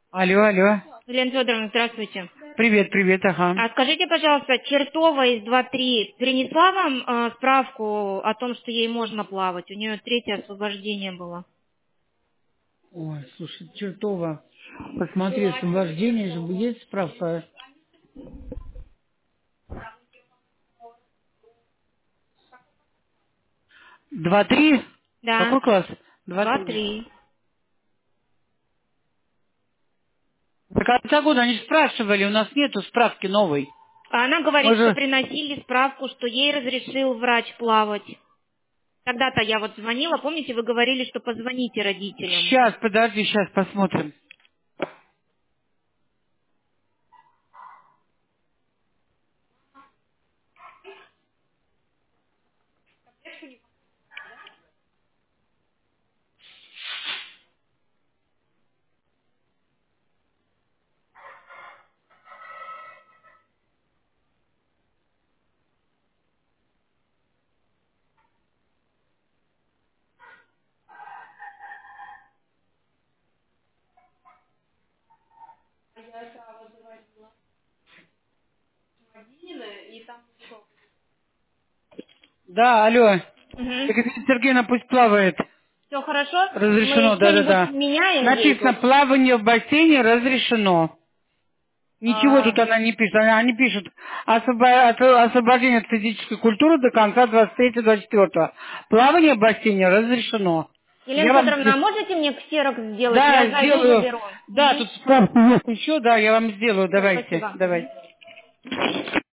Алло, алло. Елена Федоровна, здравствуйте. Привет, привет, ага. А скажите, пожалуйста, Чертова из 2-3 принесла вам справку о том, что ей можно плавать? У нее третье освобождение было. Ой, слушай, чертова. Посмотри, освобождение же есть справка. 2-3. Да, Какой класс? 2-3. 2-3. До конца года они же спрашивали, у нас нету справки новой. А она Мы говорит, что же... приносили справку, что ей разрешил врач плавать. Тогда-то я вот звонила, помните, вы говорили, что позвоните родителям. Сейчас, подожди, сейчас посмотрим. Да, алло. Угу. Екатерина Сергеевна пусть плавает. Все хорошо? Мы Разрешено, что-нибудь да-да-да. меняем ей Написано, тут? плавание в бассейне разрешено. Ничего тут она не пишет. Они пишут освобождение от физической культуры до конца 23-24. Плавание в бассейне разрешено. Елена Я вам... Федоровна, а можете мне ксерокс сделать? Да, Я зайду, сделаю. заберу. Да, Мгм. тут справка есть еще, да, я вам сделаю. Всё, Давайте, спасибо. давайте.